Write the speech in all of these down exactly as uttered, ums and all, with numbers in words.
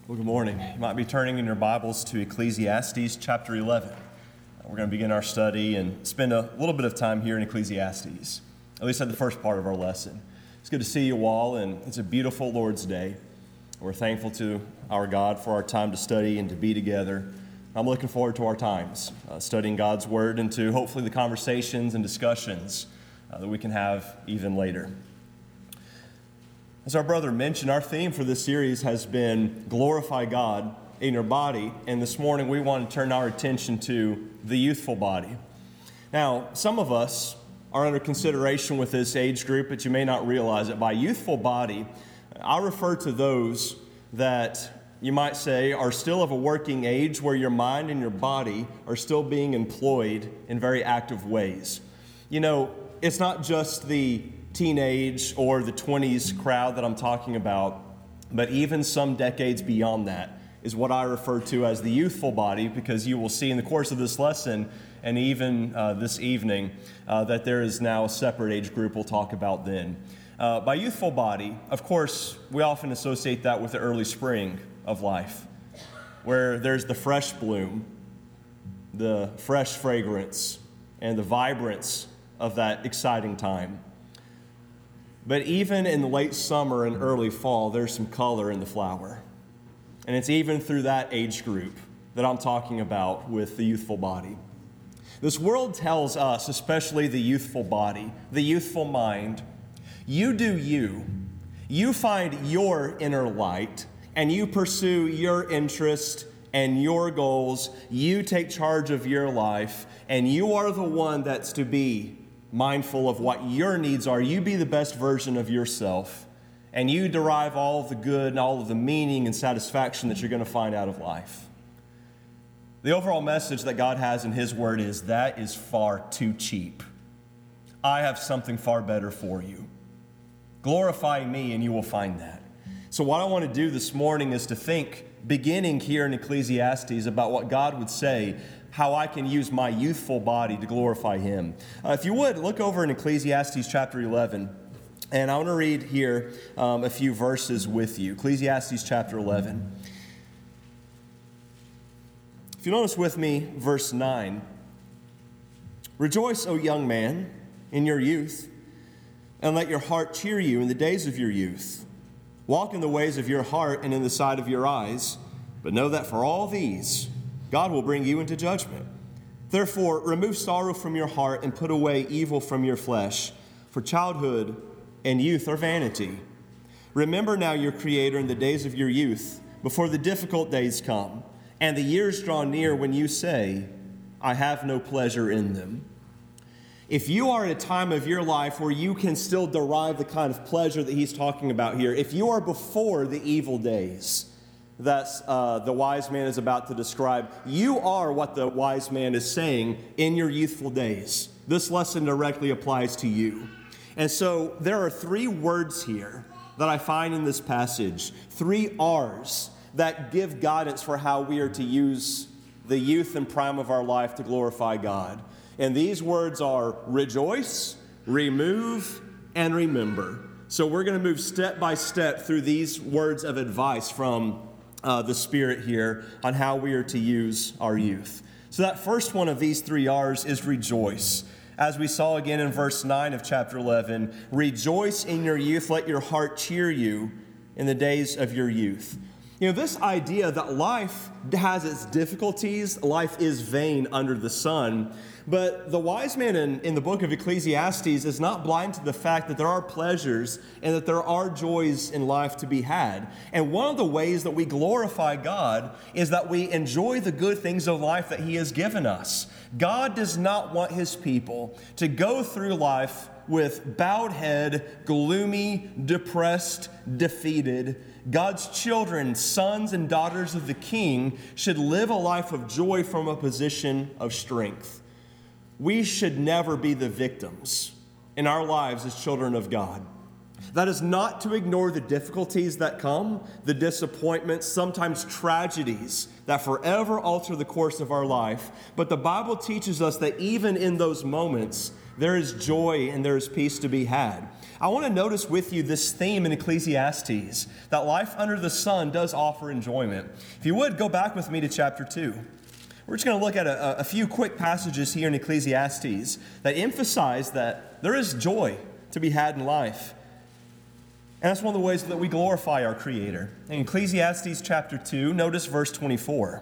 Well, good morning. You might be turning in your Bibles to Ecclesiastes chapter eleven. We're going to begin our study and spend a little bit of time here in Ecclesiastes, at least at the first part of our lesson. It's good to see you all, and it's a beautiful Lord's Day. We're thankful to our God for our time to study and to be together. I'm looking forward to our times, uh, studying God's Word and to hopefully the conversations and discussions uh, that we can have even later. As our brother mentioned, our theme for this series has been glorify God in your body, and this morning we want to turn our attention to the youthful body. Now, some of us are under consideration with this age group, but you may not realize it. By youthful body, I refer to those that you might say are still of a working age where your mind and your body are still being employed in very active ways. You know, it's not just the teenage or the twenties crowd that I'm talking about, but even some decades beyond that is what I refer to as the youthful body, because you will see in the course of this lesson and even uh, this evening uh, that there is now a separate age group we'll talk about then. Uh, by youthful body, of course, we often associate that with the early spring of life, where there's the fresh bloom, the fresh fragrance, and the vibrance of that exciting time. But even in the late summer and early fall, there's some color in the flower. And it's even through that age group that I'm talking about with the youthful body. This world tells us, especially the youthful body, the youthful mind, you do you. You find your inner light, and you pursue your interest and your goals. You take charge of your life, and you are the one that's to be mindful of what your needs are. You be the best version of yourself, and you derive all of the good and all of the meaning and satisfaction that you're going to find out of life. The overall message that God has in His Word is that is far too cheap. I have something far better for you. Glorify me and you will find that. So what I want to do this morning is to think, beginning here in Ecclesiastes, about what God would say, how I can use my youthful body to glorify Him. Uh, if you would, look over in Ecclesiastes chapter eleven, and I want to read here um, a few verses with you. Ecclesiastes chapter eleven. If you notice with me, verse nine. Rejoice, O young man, in your youth, and let your heart cheer you in the days of your youth. Walk in the ways of your heart and in the sight of your eyes, but know that for all these God will bring you into judgment. Therefore, remove sorrow from your heart and put away evil from your flesh, for childhood and youth are vanity. Remember now your Creator in the days of your youth, before the difficult days come, and the years draw near when you say, I have no pleasure in them. If you are at a time of your life where you can still derive the kind of pleasure that he's talking about here, if you are before the evil days that uh, the wise man is about to describe, you are what the wise man is saying in your youthful days. This lesson directly applies to you. And so there are three words here that I find in this passage, three R's that give guidance for how we are to use the youth and prime of our life to glorify God. And these words are rejoice, remove, and remember. So we're going to move step by step through these words of advice from uh, the Spirit here on how we are to use our youth. So that first one of these three R's is rejoice. As we saw again in verse nine of chapter eleven, rejoice in your youth, let your heart cheer you in the days of your youth. You know, this idea that life has its difficulties, life is vain under the sun, but the wise man in, in the book of Ecclesiastes is not blind to the fact that there are pleasures and that there are joys in life to be had. And one of the ways that we glorify God is that we enjoy the good things of life that He has given us. God does not want His people to go through life with bowed head, gloomy, depressed, defeated. God's children, sons and daughters of the King, should live a life of joy from a position of strength. We should never be the victims in our lives as children of God. That is not to ignore the difficulties that come, the disappointments, sometimes tragedies that forever alter the course of our life. But the Bible teaches us that even in those moments, there is joy and there is peace to be had. I want to notice with you this theme in Ecclesiastes, that life under the sun does offer enjoyment. If you would, go back with me to chapter two. We're just going to look at a, a few quick passages here in Ecclesiastes that emphasize that there is joy to be had in life. And that's one of the ways that we glorify our Creator. In Ecclesiastes chapter two, notice verse twenty-four.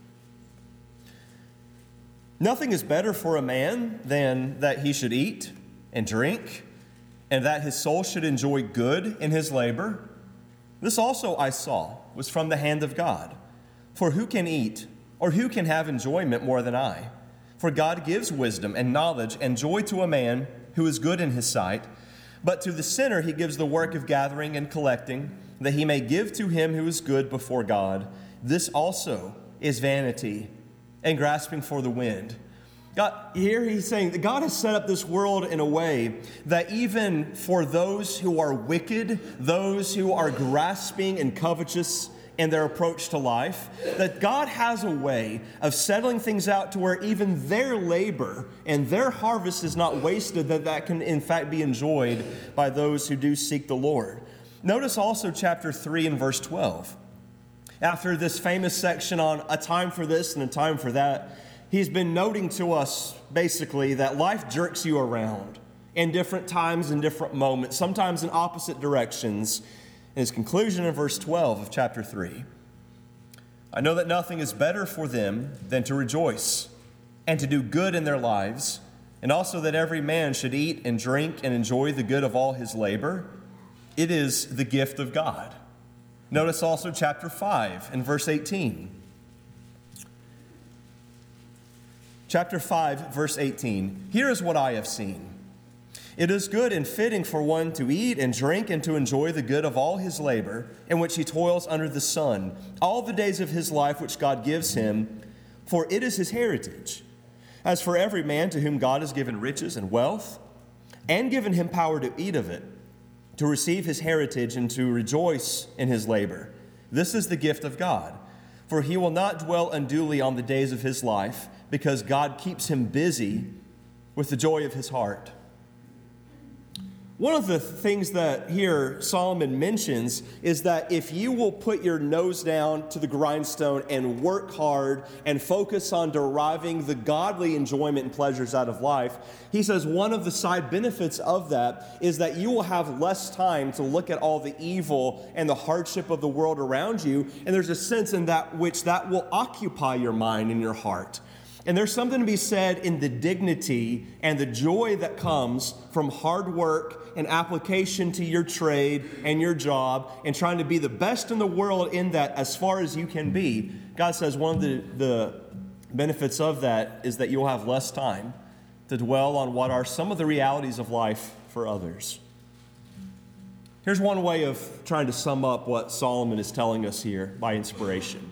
Nothing is better for a man than that he should eat and drink, and that his soul should enjoy good in his labor. This also I saw was from the hand of God. For who can eat, or who can have enjoyment more than I? For God gives wisdom and knowledge and joy to a man who is good in his sight. But to the sinner he gives the work of gathering and collecting, that he may give to him who is good before God. This also is vanity and grasping for the wind. God, here he's saying that God has set up this world in a way that even for those who are wicked, those who are grasping and covetous in their approach to life, that God has a way of settling things out to where even their labor and their harvest is not wasted, that that can in fact be enjoyed by those who do seek the Lord. Notice also chapter three and verse twelve. After this famous section on a time for this and a time for that, he's been noting to us basically that life jerks you around in different times and different moments, sometimes in opposite directions. In his conclusion in verse twelve of chapter three, I know that nothing is better for them than to rejoice and to do good in their lives, and also that every man should eat and drink and enjoy the good of all his labor. It is the gift of God. Notice also chapter five and verse eighteen. Chapter five, verse eighteen. Here is what I have seen. It is good and fitting for one to eat and drink and to enjoy the good of all his labor, in which he toils under the sun, all the days of his life which God gives him, for it is his heritage. As for every man to whom God has given riches and wealth, and given him power to eat of it, to receive his heritage and to rejoice in his labor, this is the gift of God. For he will not dwell unduly on the days of his life, because God keeps him busy with the joy of his heart. One of the things that here Solomon mentions is that if you will put your nose down to the grindstone and work hard and focus on deriving the godly enjoyment and pleasures out of life, he says one of the side benefits of that is that you will have less time to look at all the evil and the hardship of the world around you, and there's a sense in that which that will occupy your mind and your heart. And there's something to be said in the dignity and the joy that comes from hard work and application to your trade and your job and trying to be the best in the world in that as far as you can be. God says one of the, the benefits of that is that you'll have less time to dwell on what are some of the realities of life for others. Here's one way of trying to sum up what Solomon is telling us here by inspiration.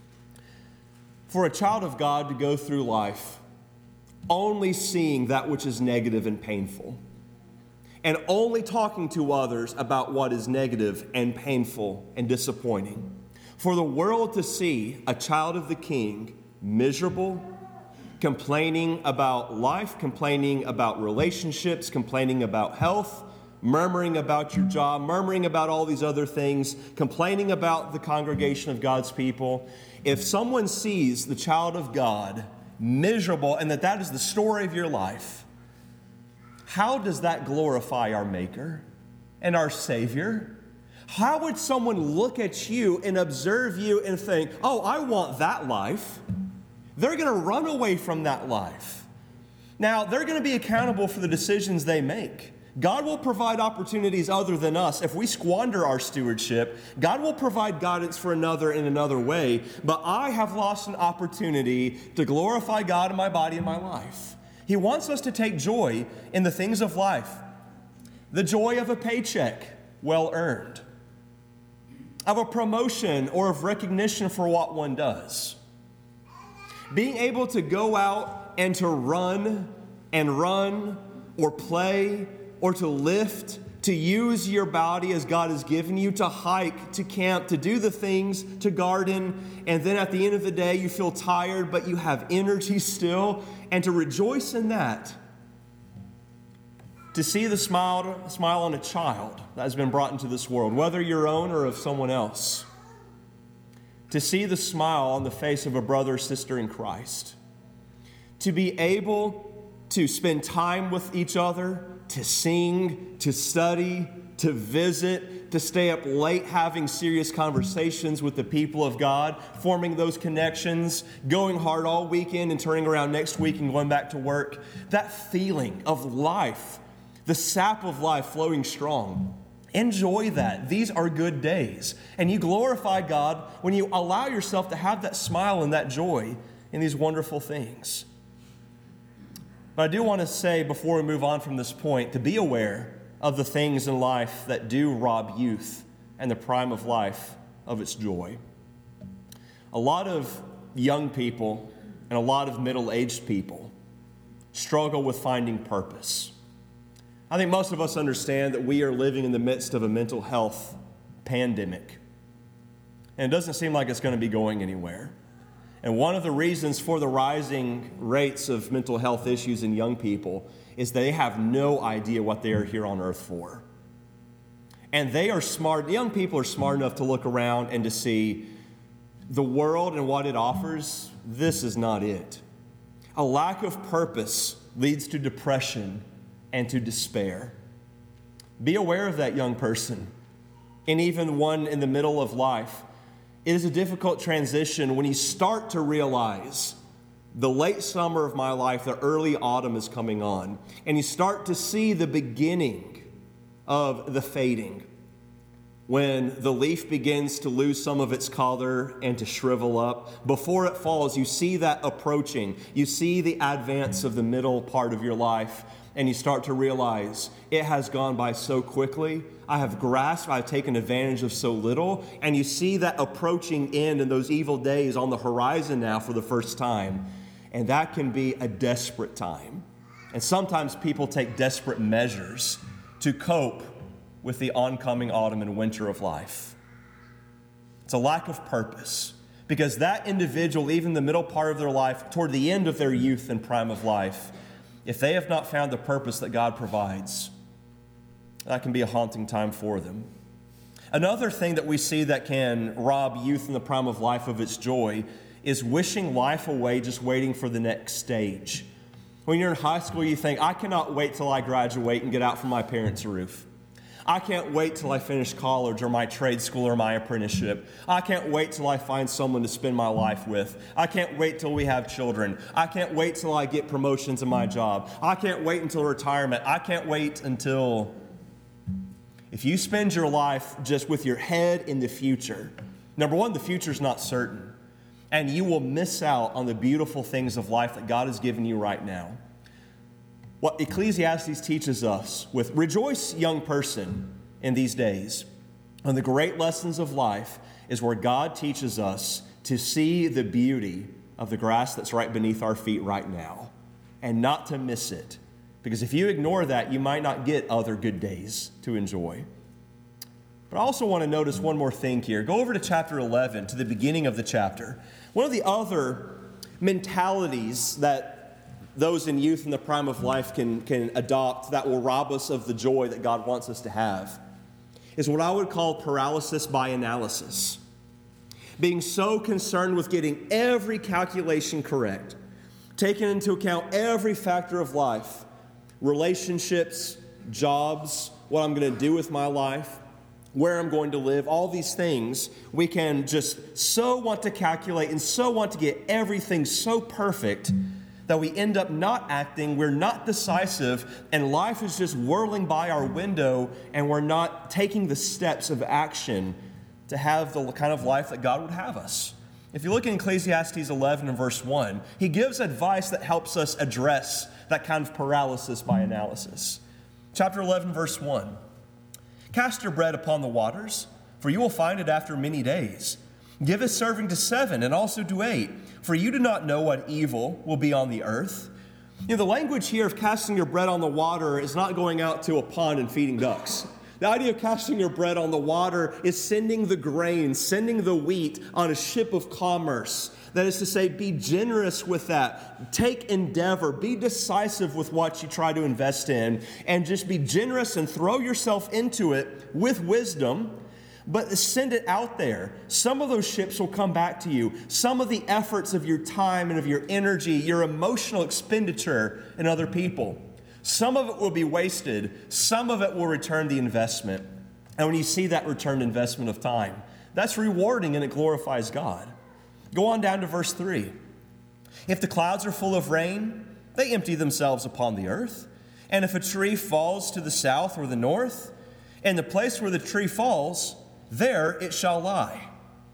For a child of God to go through life only seeing that which is negative and painful, and only talking to others about what is negative and painful and disappointing. For the world to see a child of the King miserable, complaining about life, complaining about relationships, complaining about health, murmuring about your job, murmuring about all these other things, complaining about the congregation of God's people. If someone sees the child of God miserable and that that is the story of your life, how does that glorify our Maker and our Savior? How would someone look at you and observe you and think, oh, I want that life? They're going to run away from that life. Now, they're going to be accountable for the decisions they make. God will provide opportunities other than us. If we squander our stewardship, God will provide guidance for another in another way. But I have lost an opportunity to glorify God in my body and my life. He wants us to take joy in the things of life. The joy of a paycheck well earned, of a promotion or of recognition for what one does. Being able to go out and to run and run or play or to lift, to use your body as God has given you, to hike, to camp, to do the things, to garden, and then at the end of the day you feel tired but you have energy still, and to rejoice in that. to see the smile, smile on a child that has been brought into this world, whether your own or of someone else. To see the smile on the face of a brother or sister in Christ. To be able to spend time with each other, to sing, to study, to visit, to stay up late having serious conversations with the people of God, forming those connections, going hard all weekend and turning around next week and going back to work. That feeling of life, the sap of life flowing strong. Enjoy that. These are good days. And you glorify God when you allow yourself to have that smile and that joy in these wonderful things. But I do want to say before we move on from this point, to be aware of the things in life that do rob youth and the prime of life of its joy. A lot of young people and a lot of middle-aged people struggle with finding purpose. I think most of us understand that we are living in the midst of a mental health pandemic. And it doesn't seem like it's going to be going anywhere. And one of the reasons for the rising rates of mental health issues in young people is they have no idea what they are here on earth for. And they are smart, young people are smart enough to look around and to see the world and what it offers. This is not it. A lack of purpose leads to depression and to despair. Be aware of that young person, and even one in the middle of life. It is a difficult transition when you start to realize the late summer of my life, the early autumn is coming on, and you start to see the beginning of the fading. When the leaf begins to lose some of its color and to shrivel up, before it falls, you see that approaching. You see the advance of the middle part of your life, and you start to realize it has gone by so quickly. I have grasped, I've taken advantage of so little, and you see that approaching end and those evil days on the horizon now for the first time. And that can be a desperate time. And sometimes people take desperate measures to cope with the oncoming autumn and winter of life. It's a lack of purpose, because that individual, even the middle part of their life, toward the end of their youth and prime of life, if they have not found the purpose that God provides, that can be a haunting time for them. Another thing that we see that can rob youth in the prime of life of its joy is wishing life away, just waiting for the next stage. When you're in high school, you think, I cannot wait till I graduate and get out from my parents' roof. I can't wait till I finish college or my trade school or my apprenticeship. I can't wait till I find someone to spend my life with. I can't wait till we have children. I can't wait till I get promotions in my job. I can't wait until retirement. I can't wait until... If you spend your life just with your head in the future, number one, the future's not certain, and you will miss out on the beautiful things of life that God has given you right now. What Ecclesiastes teaches us with rejoice, young person, in these days, and the great lessons of life is where God teaches us to see the beauty of the grass that's right beneath our feet right now and not to miss it. Because if you ignore that, you might not get other good days to enjoy. But I also want to notice one more thing here. Go over to chapter eleven, to the beginning of the chapter. One of the other mentalities that those in youth in the prime of life can, can adopt that will rob us of the joy that God wants us to have is what I would call paralysis by analysis. Being so concerned with getting every calculation correct, taking into account every factor of life, relationships, jobs, what I'm going to do with my life, where I'm going to live, all these things, we can just so want to calculate and so want to get everything so perfect that we end up not acting, we're not decisive, and life is just whirling by our window, and we're not taking the steps of action to have the kind of life that God would have us. If you look in Ecclesiastes eleven and verse one, he gives advice that helps us address that kind of paralysis by analysis. Chapter eleven, verse one. Cast your bread upon the waters, for you will find it after many days. Give a serving to seven, and also to eight, for you do not know what evil will be on the earth. You know, the language here of casting your bread on the water is not going out to a pond and feeding ducks. The idea of casting your bread on the water is sending the grain, sending the wheat on a ship of commerce. That is to say, be generous with that. Take endeavor. Be decisive with what you try to invest in. And just be generous and throw yourself into it with wisdom. But send it out there. Some of those ships will come back to you. Some of the efforts of your time and of your energy, your emotional expenditure in other people. Some of it will be wasted. Some of it will return the investment. And when you see that returned investment of time, that's rewarding and it glorifies God. Go on down to verse three. If the clouds are full of rain, they empty themselves upon the earth. And if a tree falls to the south or the north, in the place where the tree falls, there it shall lie.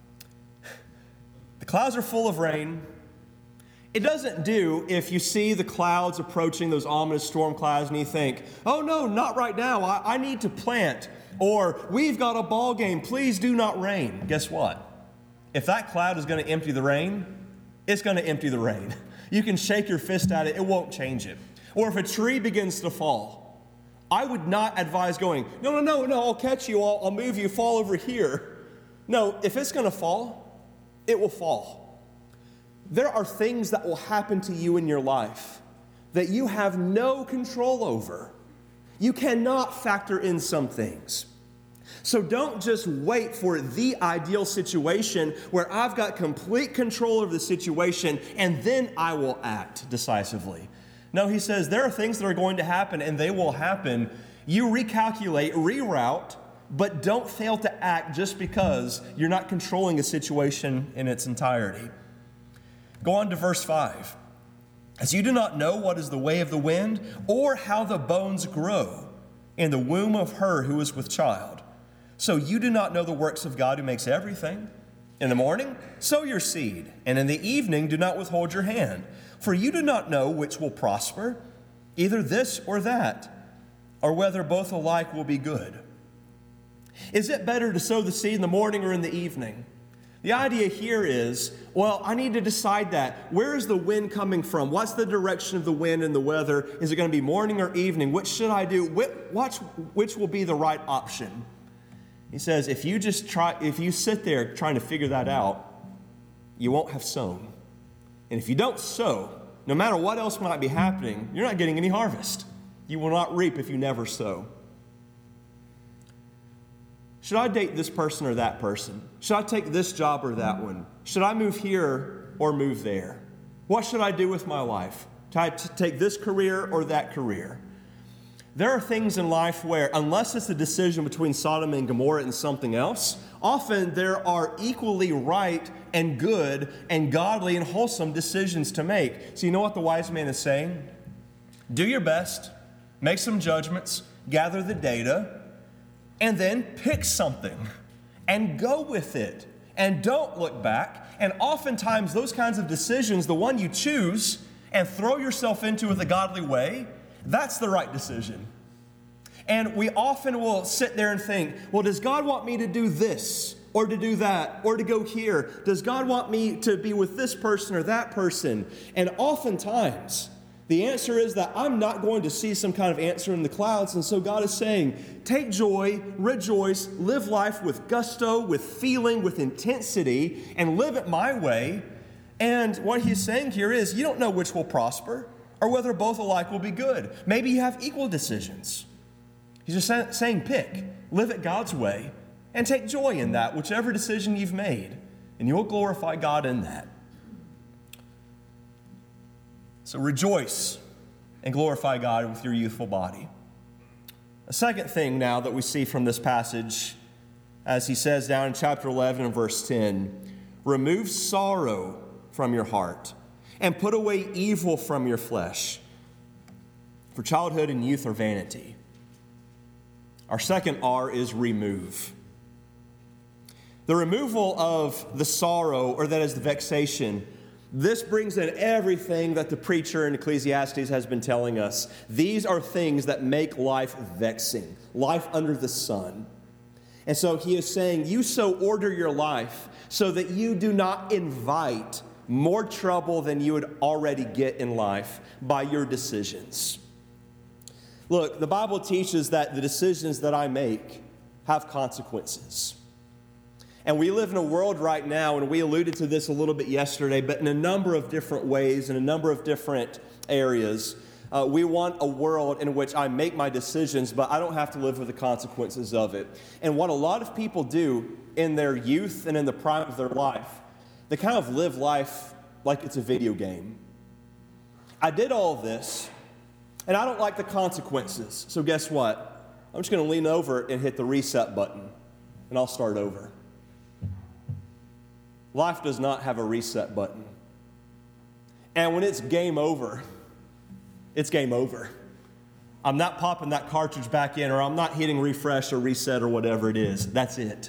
The clouds are full of rain. It doesn't do if you see the clouds approaching, those ominous storm clouds, and you think, oh no, not right now, I, I need to plant. Or, we've got a ball game, please do not rain. Guess what? If that cloud is going to empty the rain, it's going to empty the rain. You can shake your fist at it, it won't change it. Or if a tree begins to fall, I would not advise going, no, no, no, no, I'll catch you, I'll, I'll move you, fall over here. No, if it's going to fall, it will fall. There are things that will happen to you in your life that you have no control over. You cannot factor in some things. So don't just wait for the ideal situation where I've got complete control of the situation and then I will act decisively. No, he says there are things that are going to happen and they will happen. You recalculate, reroute, but don't fail to act just because you're not controlling a situation in its entirety. Go on to verse five. As you do not know what is the way of the wind or how the bones grow in the womb of her who is with child, so you do not know the works of God who makes everything. In the morning, sow your seed, and in the evening do not withhold your hand, for you do not know which will prosper, either this or that, or whether both alike will be good. Is it better to sow the seed in the morning or in the evening? The idea here is, well, I need to decide that. Where is the wind coming from? What's the direction of the wind and the weather? Is it going to be morning or evening? Which should I do? Which, which will be the right option? He says, if you just try, if you sit there trying to figure that out, you won't have sown. And if you don't sow, no matter what else might be happening, you're not getting any harvest. You will not reap if you never sow. Should I date this person or that person? Should I take this job or that one? Should I move here or move there? What should I do with my life? Should I t- take this career or that career? There are things in life where, unless it's a decision between Sodom and Gomorrah and something else, often there are equally right and good and godly and wholesome decisions to make. So you know what the wise man is saying? Do your best, make some judgments, gather the data, and then pick something and go with it and don't look back. And oftentimes those kinds of decisions, the one you choose and throw yourself into with a godly way, that's the right decision. And we often will sit there and think, well, does God want me to do this or to do that or to go here? Does God want me to be with this person or that person? And oftentimes the answer is that I'm not going to see some kind of answer in the clouds. And so God is saying, take joy, rejoice, live life with gusto, with feeling, with intensity, and live it my way. And what he's saying here is, you don't know which will prosper or whether both alike will be good. Maybe you have equal decisions. He's just saying, pick, live it God's way, and take joy in that, whichever decision you've made, and you will glorify God in that. So rejoice and glorify God with your youthful body. A second thing now that we see from this passage, as he says down in chapter eleven and verse ten, remove sorrow from your heart and put away evil from your flesh, for childhood and youth are vanity. Our second R is remove. The removal of the sorrow, or that is the vexation, this brings in everything that the preacher in Ecclesiastes has been telling us. These are things that make life vexing, life under the sun. And so he is saying, you so order your life so that you do not invite more trouble than you would already get in life by your decisions. Look, the Bible teaches that the decisions that I make have consequences. And we live in a world right now, and we alluded to this a little bit yesterday, but in a number of different ways, in a number of different areas, uh, we want a world in which I make my decisions, but I don't have to live with the consequences of it. And what a lot of people do in their youth and in the prime of their life, they kind of live life like it's a video game. I did all of this, and I don't like the consequences. So guess what? I'm just going to lean over and hit the reset button, and I'll start over. Life does not have a reset button. And when it's game over, it's game over. I'm not popping that cartridge back in, or I'm not hitting refresh or reset or whatever it is. That's it.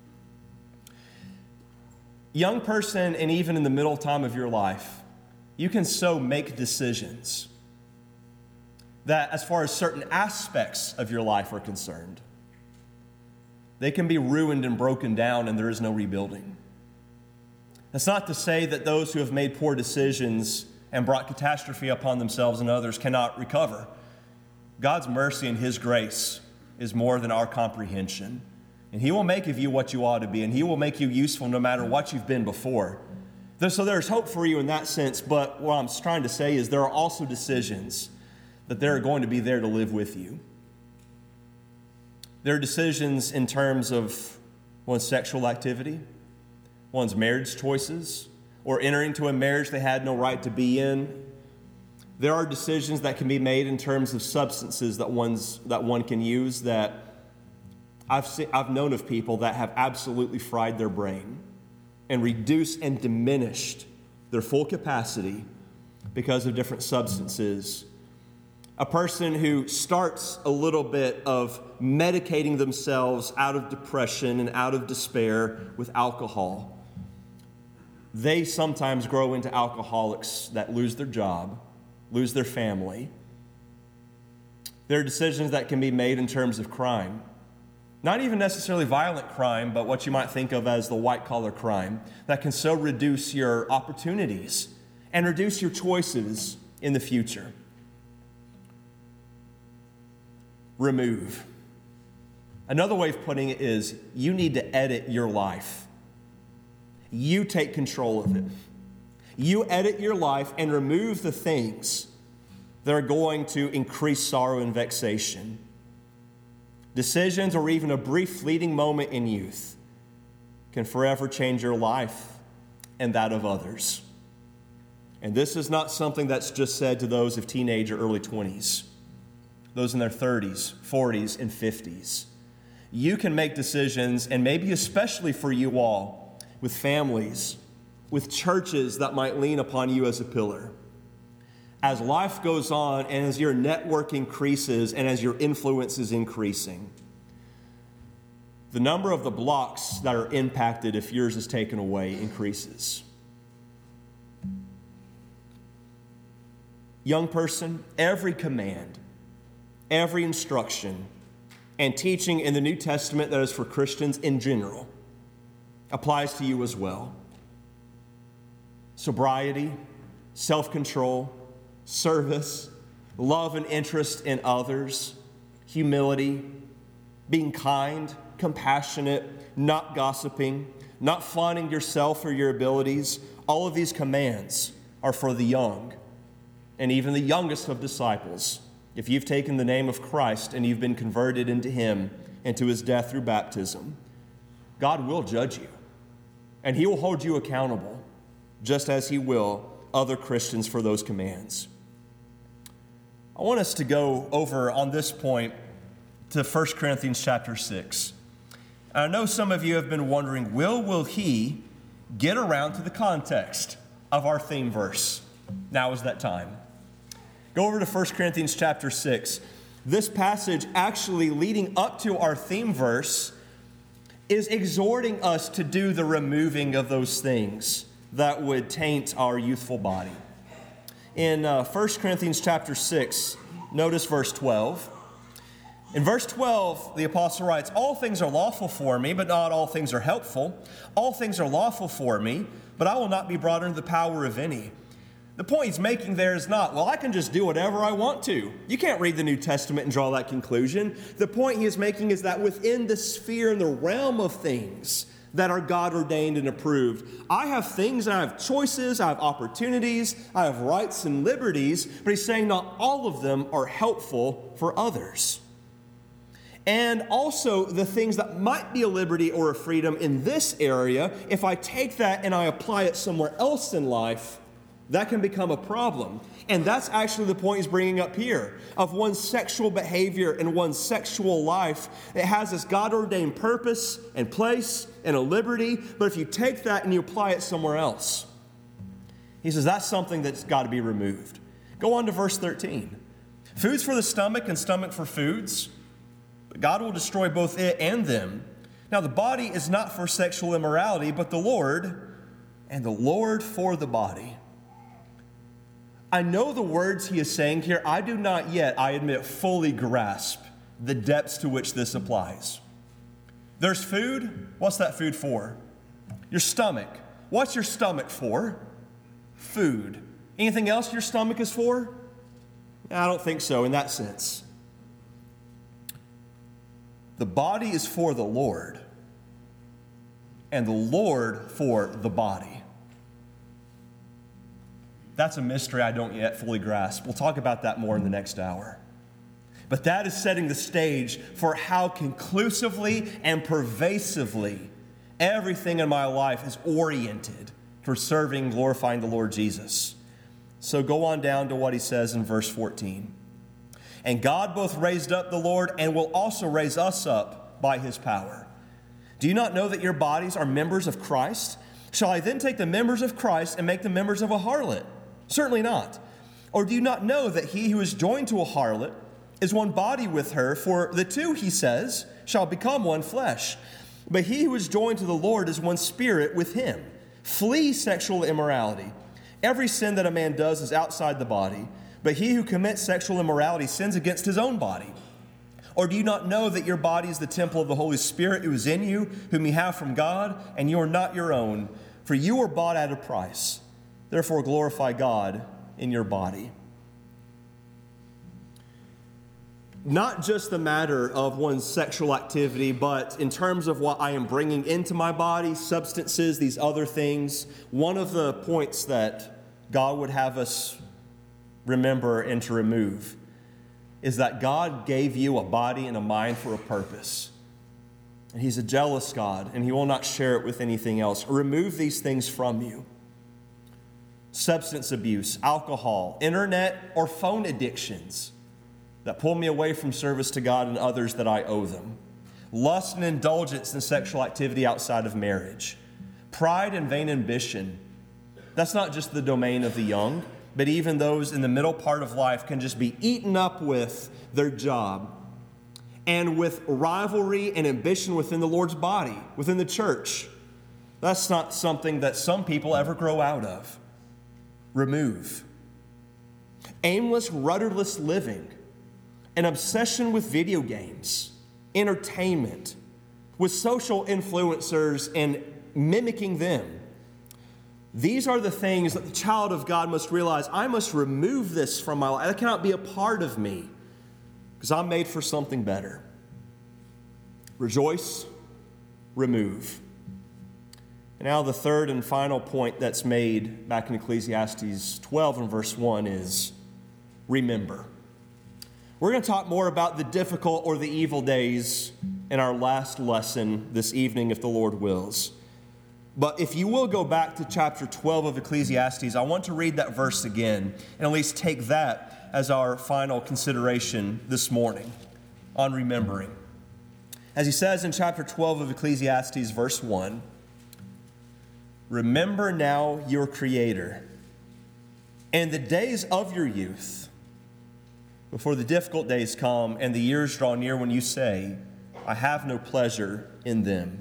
Young person, and even in the middle time of your life, you can so make decisions that as far as certain aspects of your life are concerned, they can be ruined and broken down, and there is no rebuilding. That's not to say that those who have made poor decisions and brought catastrophe upon themselves and others cannot recover. God's mercy and His grace is more than our comprehension. And He will make of you what you ought to be, and He will make you useful no matter what you've been before. So there's hope for you in that sense, but what I'm trying to say is there are also decisions that they're going to be there to live with you. There are decisions in terms of one's sexual activity, one's marriage choices, or entering into a marriage they had no right to be in. There are decisions that can be made in terms of substances that one's that one can use that I've seen, I've known of people that have absolutely fried their brain and reduced and diminished their full capacity because of different substances. A person who starts a little bit of medicating themselves out of depression and out of despair with alcohol, they sometimes grow into alcoholics that lose their job, lose their family. There are decisions that can be made in terms of crime. Not even necessarily violent crime, but what you might think of as the white-collar crime that can so reduce your opportunities and reduce your choices in the future. Remove. Another way of putting it is you need to edit your life. You take control of it. You edit your life and remove the things that are going to increase sorrow and vexation. Decisions or even a brief fleeting moment in youth can forever change your life and that of others. And this is not something that's just said to those of teenage or early twenties, those in their thirties, forties, and fifties. You can make decisions, and maybe especially for you all, with families, with churches that might lean upon you as a pillar. As life goes on and as your network increases and as your influence is increasing, the number of the blocks that are impacted if yours is taken away increases. Young person, every command, every instruction, and teaching in the New Testament that is for Christians in general applies to you as well. Sobriety, self-control, service, love and interest in others, humility, being kind, compassionate, not gossiping, not flaunting yourself or your abilities. All of these commands are for the young and even the youngest of disciples. If you've taken the name of Christ and you've been converted into Him and to His death through baptism, God will judge you and He will hold you accountable just as He will other Christians for those commands. I want us to go over on this point to First Corinthians chapter six. I know some of you have been wondering, will, will he get around to the context of our theme verse? Now is that time. Go over to First Corinthians chapter six. This passage actually leading up to our theme verse is exhorting us to do the removing of those things that would taint our youthful body. In uh, First Corinthians chapter six, notice verse twelve. In verse twelve, the apostle writes, "All things are lawful for me, but not all things are helpful. All things are lawful for me, but I will not be brought under the power of any. The point he's making there is not, well, I can just do whatever I want to. You can't read the New Testament and draw that conclusion. The point he is making is that within the sphere and the realm of things that are God-ordained and approved, I have things, I have choices, I have opportunities, I have rights and liberties, but he's saying not all of them are helpful for others. And also the things that might be a liberty or a freedom in this area, if I take that and I apply it somewhere else in life, that can become a problem. And that's actually the point he's bringing up here, of one's sexual behavior and one's sexual life. It has this God-ordained purpose and place and a liberty, but if you take that and you apply it somewhere else, he says that's something that's got to be removed. Go on to verse thirteen. Food's for the stomach and stomach for foods, but God will destroy both it and them. Now the body is not for sexual immorality, but the Lord, and the Lord for the body. I know the words he is saying here, I do not yet, I admit, fully grasp the depths to which this applies. There's food. What's that food for? Your stomach. What's your stomach for? Food. Anything else your stomach is for? I don't think so in that sense. The body is for the Lord, and the Lord for the body. That's a mystery I don't yet fully grasp. We'll talk about that more in the next hour. But that is setting the stage for how conclusively and pervasively everything in my life is oriented for serving and glorifying the Lord Jesus. So go on down to what he says in verse fourteen. And God both raised up the Lord and will also raise us up by his power. Do you not know that your bodies are members of Christ? Shall I then take the members of Christ and make them members of a harlot? Certainly not. Or do you not know that he who is joined to a harlot is one body with her? For the two, he says, shall become one flesh. But he who is joined to the Lord is one spirit with him. Flee sexual immorality. Every sin that a man does is outside the body, but he who commits sexual immorality sins against his own body. Or do you not know that your body is the temple of the Holy Spirit who is in you, whom you have from God, and you are not your own? For you were bought at a price. Therefore glorify God in your body. Not just the matter of one's sexual activity, but in terms of what I am bringing into my body, substances, these other things. One of the points that God would have us remember and to remove is that God gave you a body and a mind for a purpose. And he's a jealous God, and he will not share it with anything else. Remove these things from you. Substance abuse, alcohol, internet, or phone addictions that pull me away from service to God and others that I owe them. Lust and indulgence in sexual activity outside of marriage. Pride and vain ambition. That's not just the domain of the young, but even those in the middle part of life can just be eaten up with their job and with rivalry and ambition within the Lord's body, within the church. That's not something that some people ever grow out of. Remove. Aimless, rudderless living, an obsession with video games, entertainment, with social influencers and mimicking them. These are the things that the child of God must realize. I must remove this from my life. That cannot be a part of me because I'm made for something better. Rejoice, remove. And now the third and final point that's made back in Ecclesiastes twelve and verse one is remember. We're going to talk more about the difficult or the evil days in our last lesson this evening, if the Lord wills. But if you will go back to chapter twelve of Ecclesiastes, I want to read that verse again and at least take that as our final consideration this morning on remembering. As he says in chapter twelve of Ecclesiastes, verse one, remember now your Creator and the days of your youth, before the difficult days come and the years draw near when you say, I have no pleasure in them.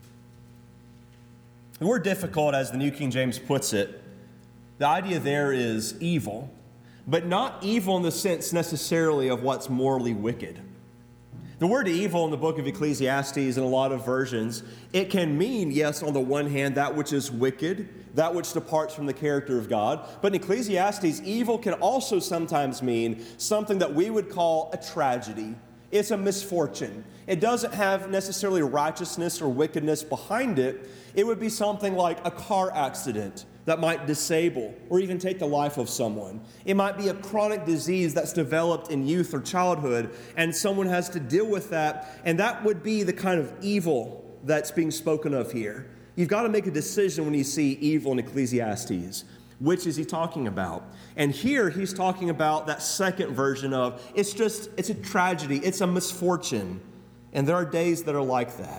The word difficult, as the New King James puts it, the idea there is evil, but not evil in the sense necessarily of what's morally wicked. The word evil in the book of Ecclesiastes, in a lot of versions, it can mean, yes, on the one hand, that which is wicked, that which departs from the character of God. But in Ecclesiastes, evil can also sometimes mean something that we would call a tragedy. It's a misfortune. It doesn't have necessarily righteousness or wickedness behind it. It would be something like a car accident that might disable or even take the life of someone. It might be a chronic disease that's developed in youth or childhood, and someone has to deal with that, and that would be the kind of evil that's being spoken of here. You've got to make a decision when you see evil in Ecclesiastes. Which is he talking about? And here he's talking about that second version of, it's just, it's a tragedy, it's a misfortune, and there are days that are like that.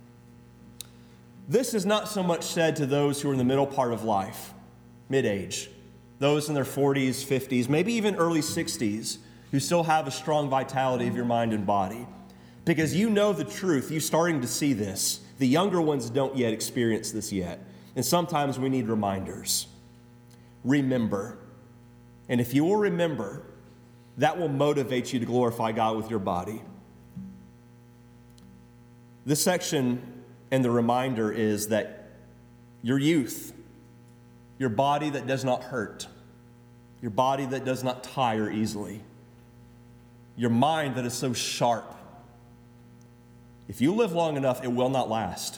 This is not so much said to those who are in the middle part of life, mid-age, those in their forties, fifties, maybe even early sixties, who still have a strong vitality of your mind and body. Because you know the truth, you're starting to see this. The younger ones don't yet experience this yet. And sometimes we need reminders. Remember. And if you will remember, that will motivate you to glorify God with your body. This section and the reminder is that your youth, your body that does not hurt, your body that does not tire easily, your mind that is so sharp, if you live long enough, it will not last.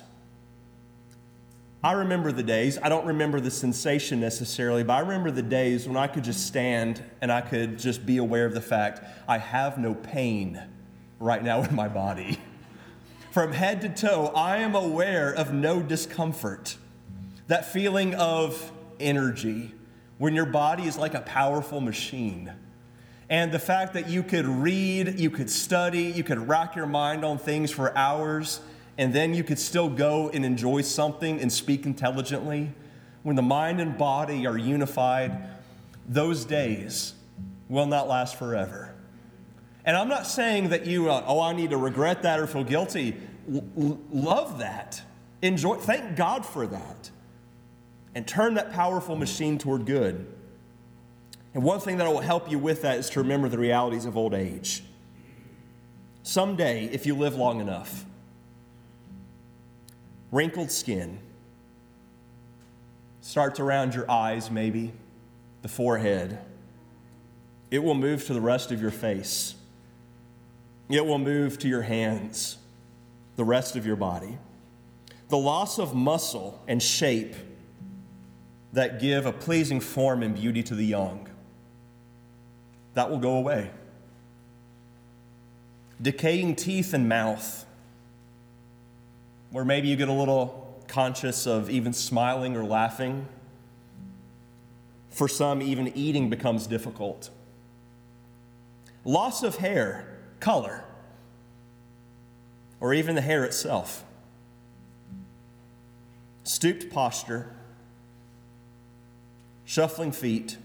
I remember the days, I don't remember the sensation necessarily, but I remember the days when I could just stand and I could just be aware of the fact I have no pain right now in my body. From head to toe, I am aware of no discomfort. That feeling of energy when your body is like a powerful machine. And the fact that you could read, you could study, you could rack your mind on things for hours, and then you could still go and enjoy something and speak intelligently. When the mind and body are unified, those days will not last forever. And I'm not saying that you, uh, oh, I need to regret that or feel guilty. L- love that. Enjoy, thank God for that. And turn that powerful machine toward good. And one thing that will help you with that is to remember the realities of old age. Someday, if you live long enough, wrinkled skin starts around your eyes, maybe, the forehead. It will move to the rest of your face. It will move to your hands, the rest of your body. The loss of muscle and shape that give a pleasing form and beauty to the young, that will go away. Decaying teeth and mouth, where maybe you get a little conscious of even smiling or laughing. For some, even eating becomes difficult. Loss of hair, color, or even the hair itself. Stooped posture, shuffling feet,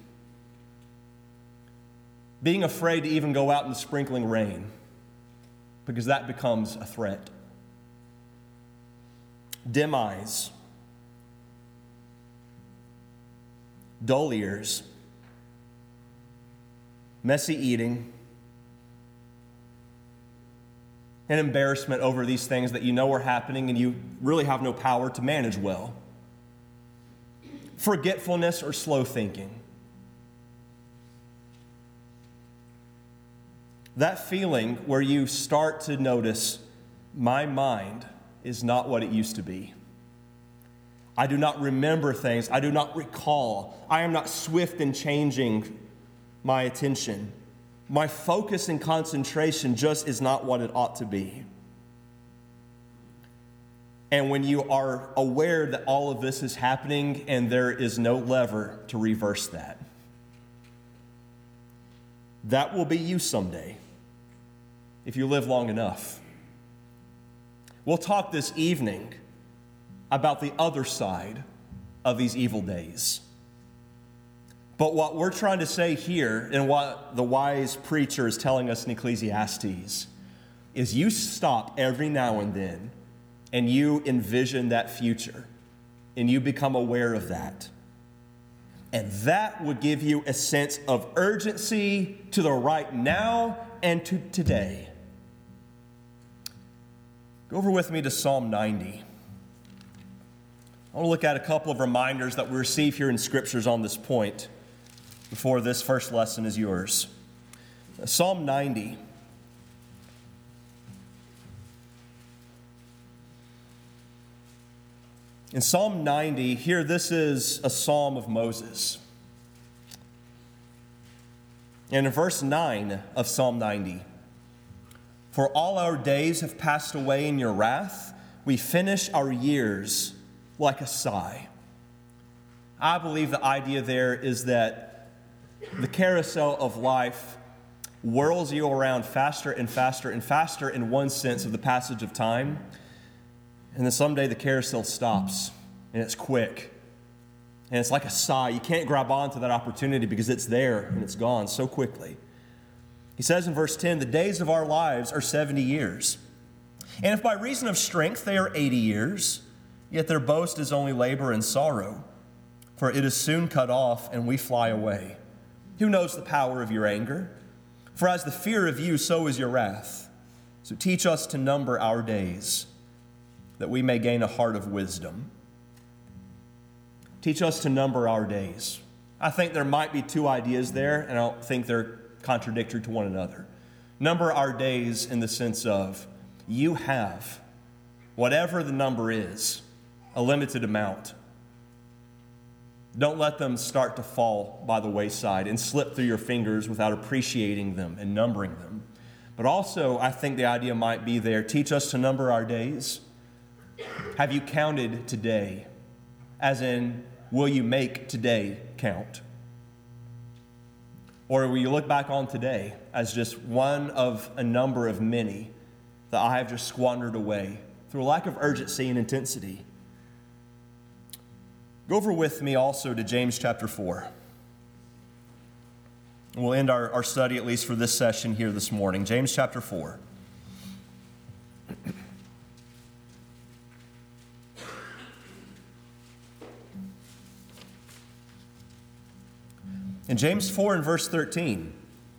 being afraid to even go out in the sprinkling rain because that becomes a threat. Dim eyes, dull ears, messy eating, and embarrassment over these things that you know are happening and you really have no power to manage well. Forgetfulness or slow thinking. That feeling where you start to notice, my mind is not what it used to be. I do not remember things. I do not recall. I am not swift in changing my attention. My focus and concentration just is not what it ought to be. And when you are aware that all of this is happening and there is no lever to reverse that, that will be you someday, if you live long enough. We'll talk this evening about the other side of these evil days. But what we're trying to say here, and what the wise preacher is telling us in Ecclesiastes, is you stop every now and then and you envision that future and you become aware of that. And that would give you a sense of urgency to the right now and to today. Go over with me to Psalm ninety. I want to look at a couple of reminders that we receive here in Scriptures on this point before this first lesson is yours. Psalm ninety. In Psalm ninety, here this is a psalm of Moses. And in verse nine of Psalm ninety, "For all our days have passed away in your wrath, we finish our years like a sigh." I believe the idea there is that the carousel of life whirls you around faster and faster and faster in one sense of the passage of time. And then someday the carousel stops, and it's quick. And it's like a sigh. You can't grab onto that opportunity because it's there and it's gone so quickly. He says in verse ten, "The days of our lives are seventy years. And if by reason of strength they are eighty years, yet their boast is only labor and sorrow. For it is soon cut off, and we fly away. Who knows the power of your anger? For as the fear of you, so is your wrath. So teach us to number our days, that we may gain a heart of wisdom." Teach us to number our days. I think there might be two ideas there, and I don't think they're contradictory to one another. Number our days in the sense of you have, whatever the number is, a limited amount. Don't let them start to fall by the wayside and slip through your fingers without appreciating them and numbering them. But also, I think the idea might be there, teach us to number our days. Have you counted today? As in, will you make today count? Or will you look back on today as just one of a number of many that I have just squandered away through a lack of urgency and intensity? Go over with me also to James chapter four. And we'll end our, our study, at least for this session here this morning. James chapter four. In James four and verse thirteen,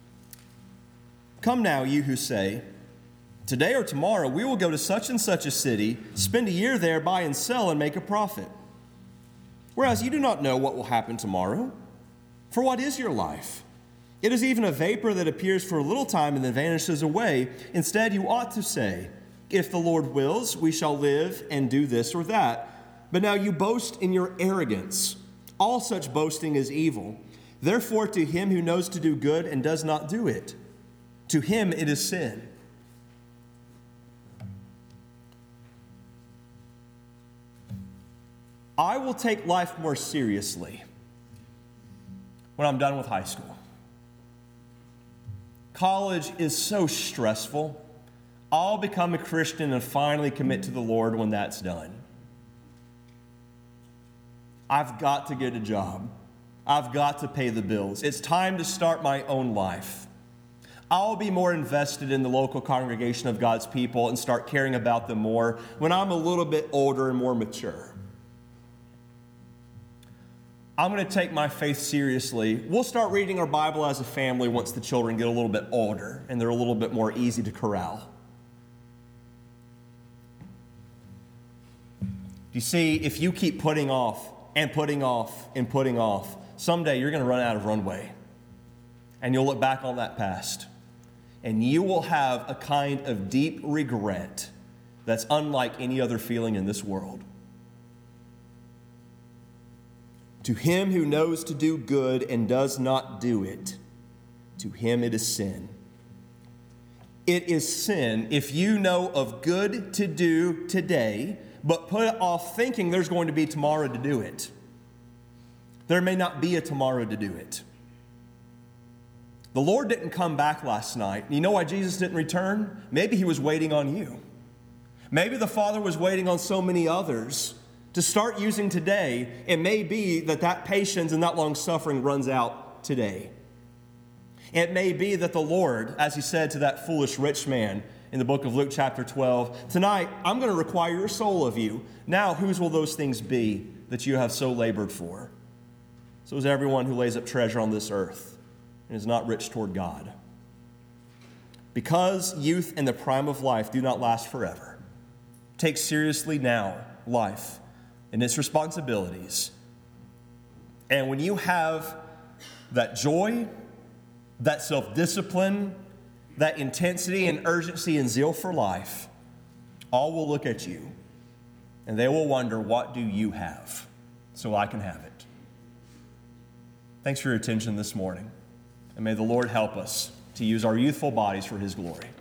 "Come now, you who say, today or tomorrow we will go to such and such a city, spend a year there, buy and sell, and make a profit. Whereas you do not know what will happen tomorrow. For what is your life? It is even a vapor that appears for a little time and then vanishes away. Instead, you ought to say, if the Lord wills, we shall live and do this or that. But now you boast in your arrogance. All such boasting is evil. Therefore, to him who knows to do good and does not do it, to him it is sin." I will take life more seriously when I'm done with high school. College is so stressful. I'll become a Christian and finally commit to the Lord when that's done. I've got to get a job. I've got to pay the bills. It's time to start my own life. I'll be more invested in the local congregation of God's people and start caring about them more when I'm a little bit older and more mature. I'm going to take my faith seriously. We'll start reading our Bible as a family once the children get a little bit older and they're a little bit more easy to corral. You see, if you keep putting off and putting off and putting off, someday you're going to run out of runway. And you'll look back on that past. And you will have a kind of deep regret that's unlike any other feeling in this world. To him who knows to do good and does not do it, to him it is sin. It is sin if you know of good to do today, but put off thinking there's going to be tomorrow to do it. There may not be a tomorrow to do it. The Lord didn't come back last night. You know why Jesus didn't return? Maybe he was waiting on you. Maybe the Father was waiting on so many others to start using today. It may be that that patience and that long suffering runs out today. It may be that the Lord, as he said to that foolish rich man in the book of Luke chapter twelve, tonight I'm going to require your soul of you. Now whose will those things be that you have so labored for? So is everyone who lays up treasure on this earth and is not rich toward God. Because youth and the prime of life do not last forever, take seriously now life and its responsibilities. And when you have that joy, that self-discipline, that intensity and urgency and zeal for life, all will look at you and they will wonder, what do you have so I can have it? Thanks for your attention this morning. And may the Lord help us to use our youthful bodies for his glory.